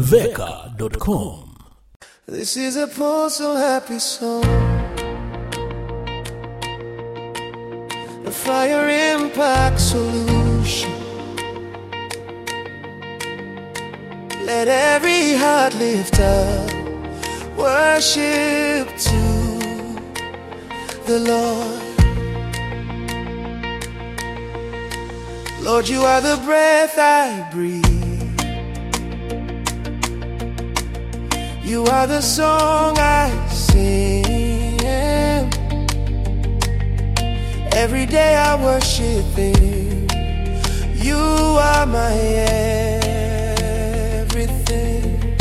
Veka.com. This is a poor so happy song. A fire impact solution. Let every heart lift up worship to the Lord. Lord, you are the breath I breathe. You are the song I sing. Every day I worship Him. You are my everything.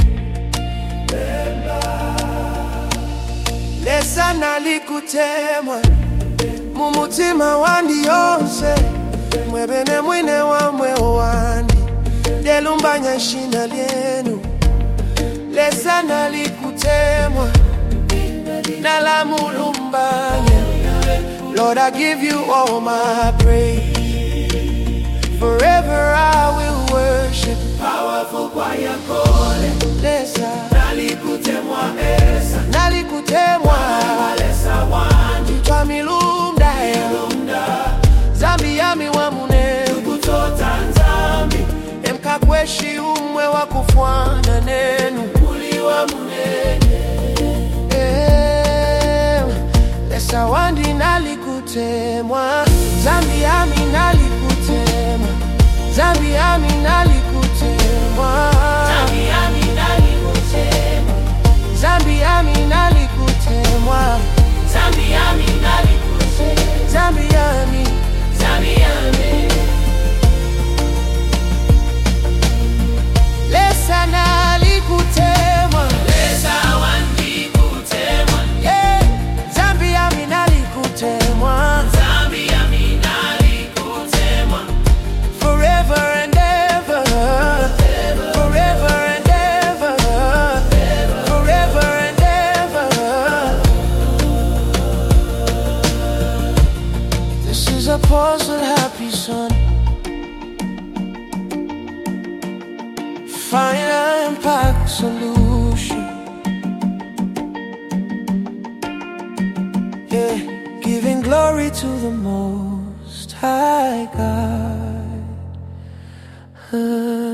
Lesa nalikutemwa mumutima wandi yonse. Mwebene mwine wa mwe wandi delumbanya shina lienu. Lesa nalikutemwa nalamulumbanya. Lord, I give you all my praise. Forever I will worship. Powerful choir calling. Lesa nalikutemwa esa. Nalikutemwa lesa wandi twamilunda zambi yami wa mune tukutota nzambi emkakweshi umwe wa kufwana nenu uli wa munene. Lesa wandi nalikutemwa zambi yami nalikutemwa. Zambi yami nalikutemwa. Zambi yami nalikutemwa. Zambi yami nalikutemwa. Zambi yami nalikutemwa. Zambi yami. Zambi yami. Lesa nalikutemwa. Lesa wandi kutemwa. Yeah. Zambi yami nalikutemwa. Zambi yami nalikutemwa. Forever and ever. Forever and ever. Forever and ever. This is a puzzle happy son. Fire impact solution. Yeah, giving glory to the Most High God.